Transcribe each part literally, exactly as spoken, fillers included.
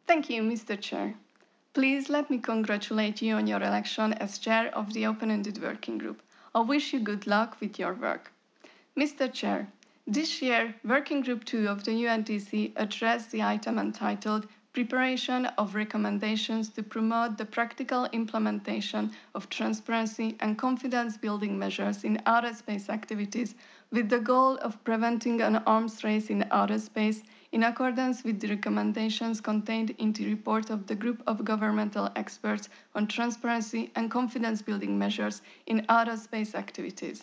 Thank you, Mister Chair. Please let me congratulate you on your election as chair of the Open-Ended Working Group. I wish you good luck with your work. Mister Chair, this year, Working Group two of the U N D C addressed the item entitled Preparation of Recommendations to Promote the Practical Implementation of Transparency and Confidence-Building Measures in Outer Space Activities with the goal of preventing an arms race in outer space in accordance with the recommendations contained in the report of the Group of Governmental Experts on Transparency and Confidence-Building Measures in Outer Space Activities.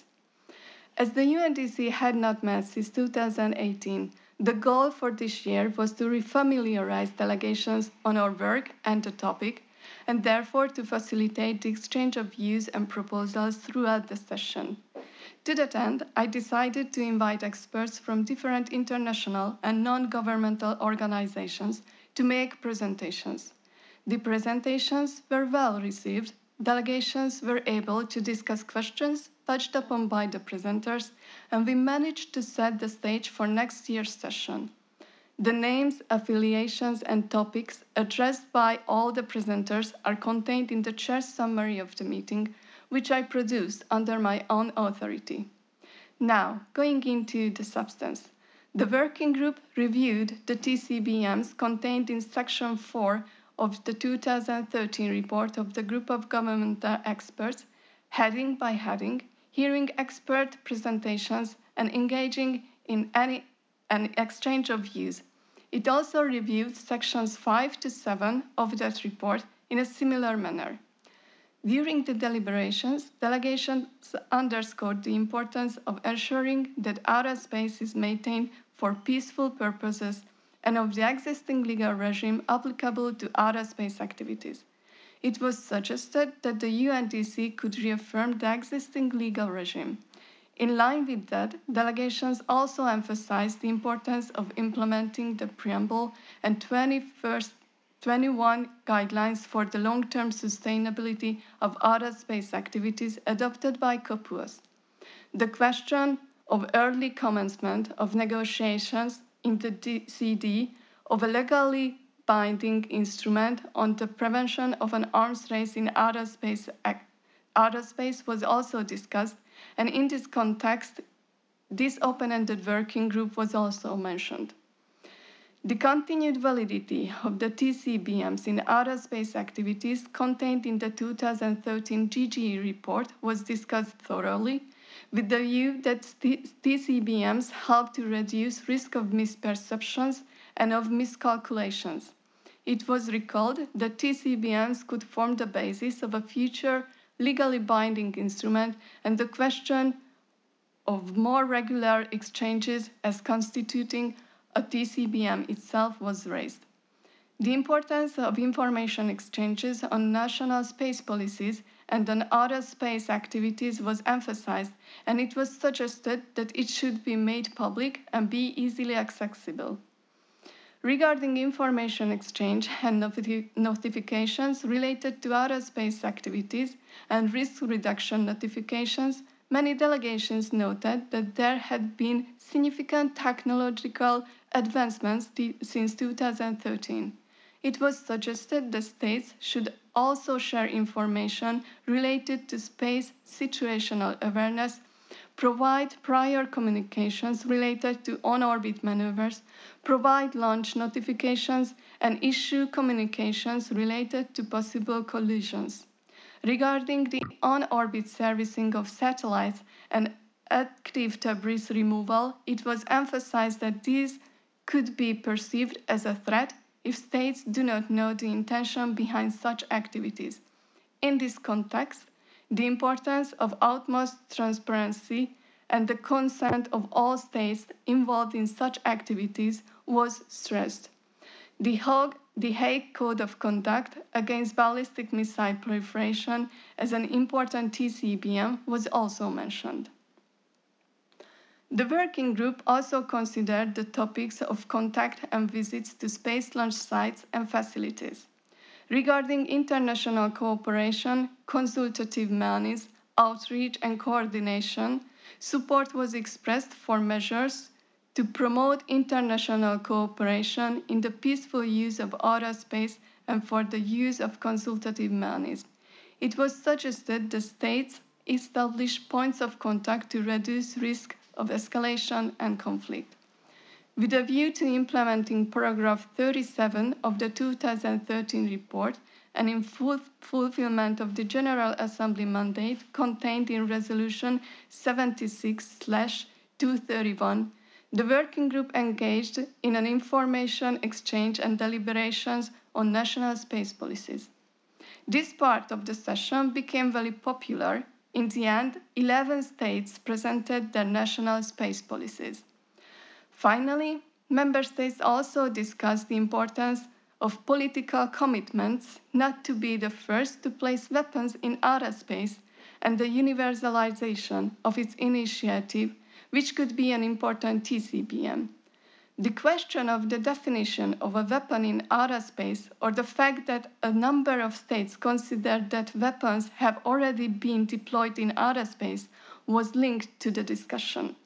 As the U N D C had not met since two thousand eighteen, the goal for this year was to refamiliarize delegations on our work and the topic, and therefore to facilitate the exchange of views and proposals throughout the session. To that end, I decided to invite experts from different international and non-governmental organizations to make presentations. The presentations were well received. Delegations were able to discuss questions touched upon by the presenters, and we managed to set the stage for next year's session. The names, affiliations, and topics addressed by all the presenters are contained in the chair's summary of the meeting, which I produced under my own authority. Now, going into the substance. The working group reviewed the T C B Ms contained in section four of the two thousand thirteen report of the Group of Governmental Experts, heading by heading, hearing expert presentations and engaging in any, an exchange of views. It also reviewed sections five to seven of that report in a similar manner. During the deliberations, delegations underscored the importance of ensuring that outer space is maintained for peaceful purposes and of the existing legal regime applicable to outer space activities. It was suggested that the U N D C could reaffirm the existing legal regime. In line with that, delegations also emphasized the importance of implementing the preamble and twenty-first twenty-one guidelines for the long-term sustainability of outer space activities adopted by COPUOS. The question of early commencement of negotiations in the D C D of a legally binding instrument on the prevention of an arms race in outer space, outer space was also discussed, and in this context, this open-ended working group was also mentioned. The continued validity of the T C B Ms in outer space activities contained in the two thousand thirteen G G E report was discussed thoroughly, with the view that T C B Ms help to reduce risk of misperceptions and of miscalculations. It was recalled that T C B Ms could form the basis of a future legally binding instrument, and the question of more regular exchanges as constituting a T C B M itself was raised. The importance of information exchanges on national space policies and on outer space activities was emphasized, and it was suggested that it should be made public and be easily accessible. Regarding information exchange and noti- notifications related to outer space activities and risk reduction notifications, many delegations noted that there had been significant technological advancements since two thousand thirteen. It was suggested that states should also share information related to space situational awareness, provide prior communications related to on-orbit maneuvers, provide launch notifications, and issue communications related to possible collisions. Regarding the on-orbit servicing of satellites and active debris removal, it was emphasized that these could be perceived as a threat if states do not know the intention behind such activities. In this context, the importance of utmost transparency and the consent of all states involved in such activities was stressed. The Hague, the Hague Code of Conduct against ballistic missile proliferation as an important T C B M was also mentioned. The working group also considered the topics of contact and visits to space launch sites and facilities. Regarding international cooperation, consultative mechanisms, outreach and coordination, support was expressed for measures to promote international cooperation in the peaceful use of outer space and for the use of consultative mechanisms. It was suggested the states establish points of contact to reduce risk of escalation and conflict. With a view to implementing paragraph thirty-seven of the two thousand thirteen report and in full fulfillment of the General Assembly mandate contained in Resolution seventy-six two thirty-one, the working group engaged in an information exchange and deliberations on national space policies. This part of the session became very popular. In the end, eleven states presented their national space policies. Finally, member states also discussed the importance of political commitments not to be the first to place weapons in outer space and the universalization of its initiative, which could be an important T C B M. The question of the definition of a weapon in outer space or the fact that a number of states considered that weapons have already been deployed in outer space was linked to the discussion.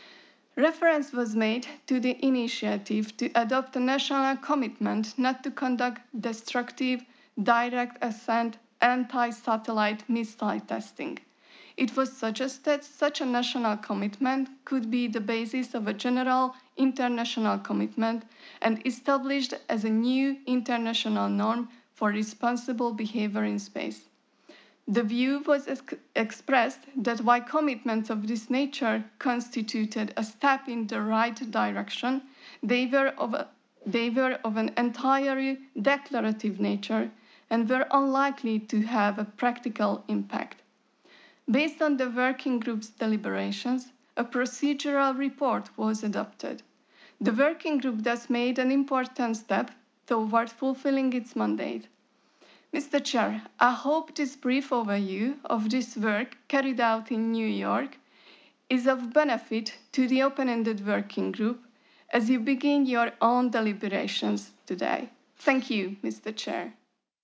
Reference was made to the initiative to adopt a national commitment not to conduct destructive, direct ascent, anti-satellite missile testing. It was suggested such a national commitment could be the basis of a general international commitment and established as a new international norm for responsible behavior in space. The view was ex expressed that while commitments of this nature constituted a step in the right direction, they were of, a, they were of an entirely declarative nature and were unlikely to have a practical impact. Based on the working group's deliberations, a procedural report was adopted. The working group thus made an important step toward fulfilling its mandate. Mister Chair, I hope this brief overview of this work carried out in New York is of benefit to the open-ended working group as you begin your own deliberations today. Thank you, Mister Chair.